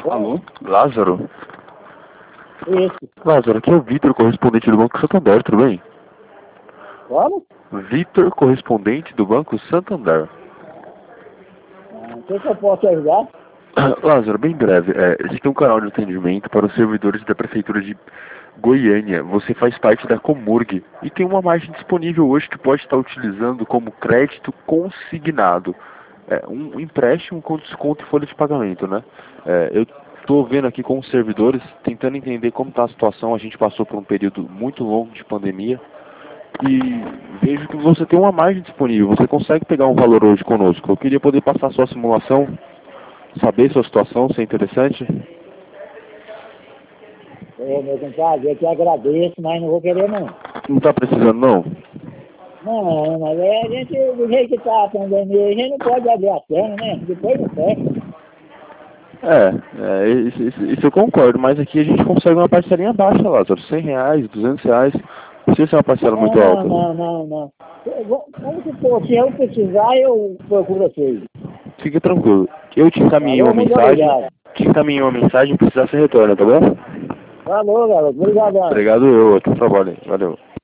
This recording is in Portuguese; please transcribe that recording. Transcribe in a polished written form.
Alô, Lázaro? Isso. Lázaro, aqui é o Vitor, correspondente do Banco Santander, tudo bem? Como? Vitor, correspondente do Banco Santander. O que eu posso te ajudar? Lázaro, bem breve, existe um canal de atendimento para os servidores da Prefeitura de Goiânia. Você faz parte da Comurg e tem uma margem disponível hoje que pode estar utilizando como crédito consignado. Um empréstimo com desconto e folha de pagamento, né? Eu estou vendo aqui com os servidores, tentando entender como está a situação. A gente passou por um período muito longo de pandemia e vejo que você tem uma margem disponível. Você consegue pegar um valor hoje conosco. Eu queria poder passar a sua simulação, saber sua situação, se é interessante. Ô, meu compadre, eu te agradeço, mas não vou querer não. Não está precisando, não? Não, mas a gente, do jeito que tá a pandemia, a gente não pode abrir a perna, né? Depois não fecha. Isso eu concordo, mas aqui a gente consegue uma parcelinha baixa, Lázaro, R$ 100, R$ 200, não sei se é uma parcela muito alta. Não. Vamos supor, se eu precisar, eu procuro vocês. Fique tranquilo, eu te encaminhei uma Falou, muito mensagem, precisar você retorna, tá bom? Falou, garoto. Obrigadão. Obrigado eu, outro trabalho aí, valeu.